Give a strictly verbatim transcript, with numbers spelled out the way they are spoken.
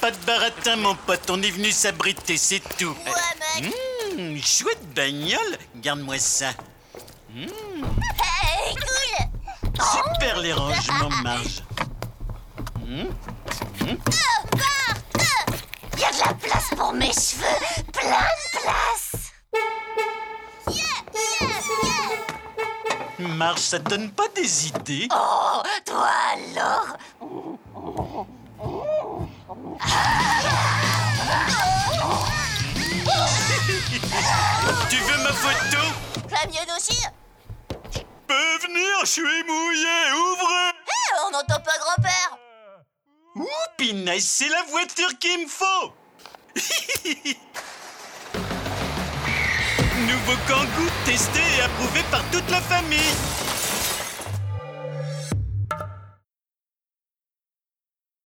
pas de baratin, mon pote. On est venu s'abriter, c'est tout. Ouais, mec. Mmh, chouette bagnole. Garde-moi ça. Mmh. Hey, cool. Super les rangements, Marge. Mmh. Mmh. Oh, Bart, oh. Y a de la place pour mes cheveux. Plein de place. Yeah, yeah, yeah. Marge, ça te donne pas des idées? Oh, toi alors? Tu veux ma photo? La mienne aussi? Peux venir, je suis mouillé, ouvrez! Hé, on n'entend pas grand-père. Ouh, pinaise, c'est la voiture qu'il me faut! Nouveau Kangoo, testé et approuvé par toute la famille.